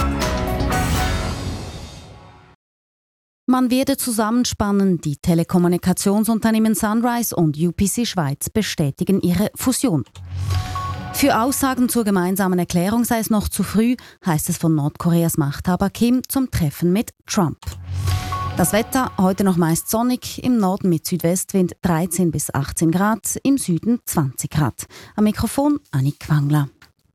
Man werde zusammenspannen. Die Telekommunikationsunternehmen Sunrise und UPC Schweiz bestätigen ihre Fusion. Für Aussagen zur gemeinsamen Erklärung sei es noch zu früh, heißt es von Nordkoreas Machthaber Kim zum Treffen mit Trump. Das Wetter heute noch meist sonnig, im Norden mit Südwestwind 13 bis 18 Grad, im Süden 20 Grad. Am Mikrofon Annik Wangler.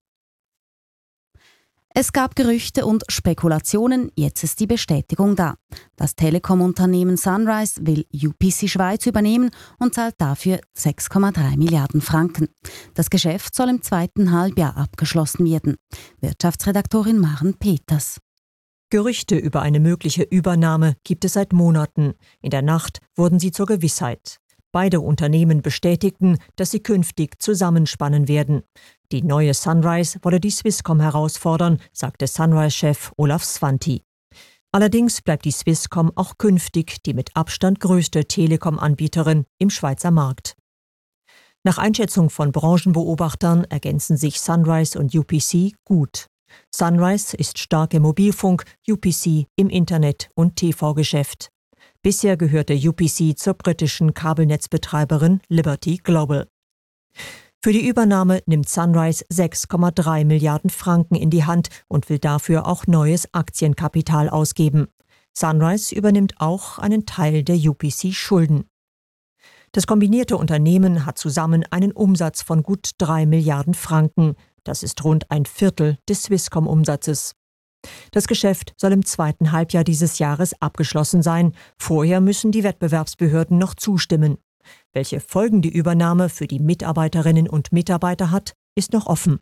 Es gab Gerüchte und Spekulationen, jetzt ist die Bestätigung da. Das Telekom-Unternehmen Sunrise will UPC Schweiz übernehmen und zahlt dafür 6,3 Milliarden Franken. Das Geschäft soll im zweiten Halbjahr abgeschlossen werden. Wirtschaftsredaktorin Maren Peters. Gerüchte über eine mögliche Übernahme gibt es seit Monaten. In der Nacht wurden sie zur Gewissheit. Beide Unternehmen bestätigten, dass sie künftig zusammenspannen werden. Die neue Sunrise wolle die Swisscom herausfordern, sagte Sunrise-Chef Olaf Svanti. Allerdings bleibt die Swisscom auch künftig die mit Abstand größte Telekom-Anbieterin im Schweizer Markt. Nach Einschätzung von Branchenbeobachtern ergänzen sich Sunrise und UPC gut. Sunrise ist stark im Mobilfunk, UPC im Internet- und TV-Geschäft. Bisher gehörte UPC zur britischen Kabelnetzbetreiberin Liberty Global. Für die Übernahme nimmt Sunrise 6,3 Milliarden Franken in die Hand und will dafür auch neues Aktienkapital ausgeben. Sunrise übernimmt auch einen Teil der UPC-Schulden. Das kombinierte Unternehmen hat zusammen einen Umsatz von gut 3 Milliarden Franken. Das ist rund ein Viertel des Swisscom-Umsatzes. Das Geschäft soll im zweiten Halbjahr dieses Jahres abgeschlossen sein. Vorher müssen die Wettbewerbsbehörden noch zustimmen. Welche Folgen die Übernahme für die Mitarbeiterinnen und Mitarbeiter hat, ist noch offen.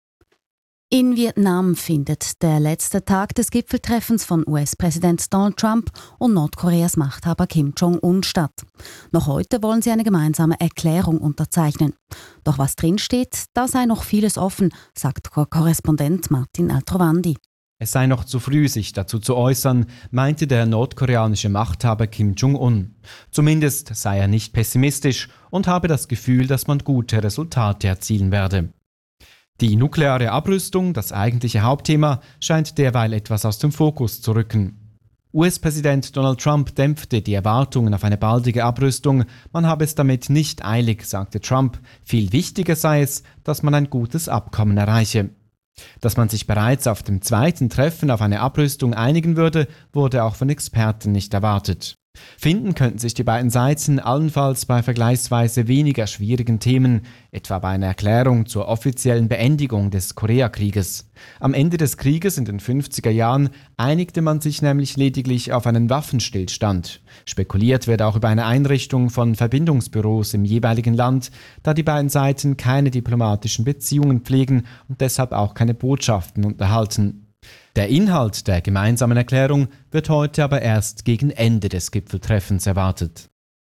In Vietnam findet der letzte Tag des Gipfeltreffens von US-Präsident Donald Trump und Nordkoreas Machthaber Kim Jong-un statt. Noch heute wollen sie eine gemeinsame Erklärung unterzeichnen. Doch was drinsteht, da sei noch vieles offen, sagt Korrespondent Martin Altrovandi. Es sei noch zu früh, sich dazu zu äußern, meinte der nordkoreanische Machthaber Kim Jong-un. Zumindest sei er nicht pessimistisch und habe das Gefühl, dass man gute Resultate erzielen werde. Die nukleare Abrüstung, das eigentliche Hauptthema, scheint derweil etwas aus dem Fokus zu rücken. US-Präsident Donald Trump dämpfte die Erwartungen auf eine baldige Abrüstung. Man habe es damit nicht eilig, sagte Trump. Viel wichtiger sei es, dass man ein gutes Abkommen erreiche. Dass man sich bereits auf dem zweiten Treffen auf eine Abrüstung einigen würde, wurde auch von Experten nicht erwartet. Finden könnten sich die beiden Seiten allenfalls bei vergleichsweise weniger schwierigen Themen, etwa bei einer Erklärung zur offiziellen Beendigung des Koreakrieges. Am Ende des Krieges in den 50er Jahren einigte man sich nämlich lediglich auf einen Waffenstillstand. Spekuliert wird auch über eine Einrichtung von Verbindungsbüros im jeweiligen Land, da die beiden Seiten keine diplomatischen Beziehungen pflegen und deshalb auch keine Botschaften unterhalten. Der Inhalt der gemeinsamen Erklärung wird heute aber erst gegen Ende des Gipfeltreffens erwartet.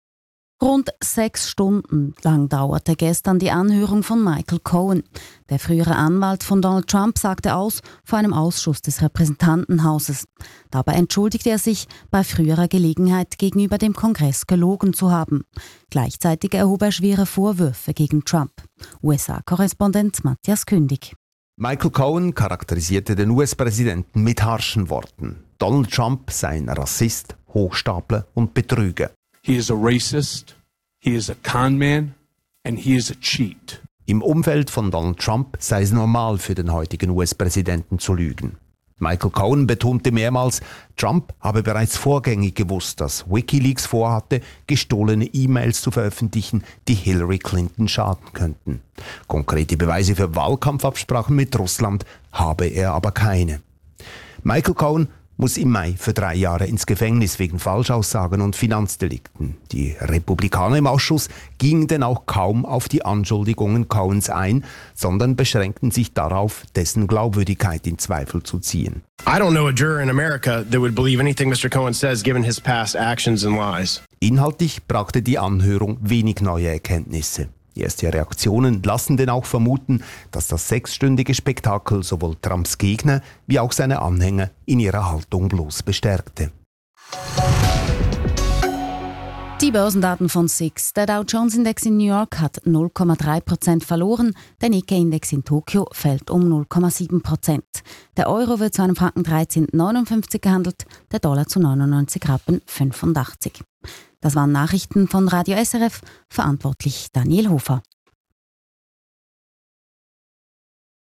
Rund 6 Stunden lang dauerte gestern die Anhörung von Michael Cohen. Der frühere Anwalt von Donald Trump sagte aus vor einem Ausschuss des Repräsentantenhauses. Dabei entschuldigte er sich, bei früherer Gelegenheit gegenüber dem Kongress gelogen zu haben. Gleichzeitig erhob er schwere Vorwürfe gegen Trump. USA-Korrespondent Matthias Kündig. Michael Cohen charakterisierte den US-Präsidenten mit harschen Worten. Donald Trump sei ein Rassist, Hochstapler und Betrüger. He is a racist, he is a con man and he is a cheat. Im Umfeld von Donald Trump sei es normal für den heutigen US-Präsidenten zu lügen. Michael Cohen betonte mehrmals, Trump habe bereits vorgängig gewusst, dass WikiLeaks vorhatte, gestohlene E-Mails zu veröffentlichen, die Hillary Clinton schaden könnten. Konkrete Beweise für Wahlkampfabsprachen mit Russland habe er aber keine. Michael Cohen muss im Mai für 3 Jahre ins Gefängnis wegen Falschaussagen und Finanzdelikten. Die Republikaner im Ausschuss gingen denn auch kaum auf die Anschuldigungen Cohens ein, sondern beschränkten sich darauf, dessen Glaubwürdigkeit in Zweifel zu ziehen. I don't know a juror in America that would believe anything Mr. Cohen says given his past actions and lies. Inhaltlich brachte die Anhörung wenig neue Erkenntnisse. Erste Reaktionen lassen denn auch vermuten, dass das 6-stündige Spektakel sowohl Trumps Gegner wie auch seine Anhänger in ihrer Haltung bloß bestärkte. Die Börsendaten von SIX. Der Dow Jones Index in New York hat 0,3% verloren, der Nikkei-Index in Tokio fällt um 0,7%. Der Euro wird zu einem Franken 13,59 gehandelt, der Dollar zu 99,85 Rappen. Das waren Nachrichten von Radio SRF, verantwortlich Daniel Hofer.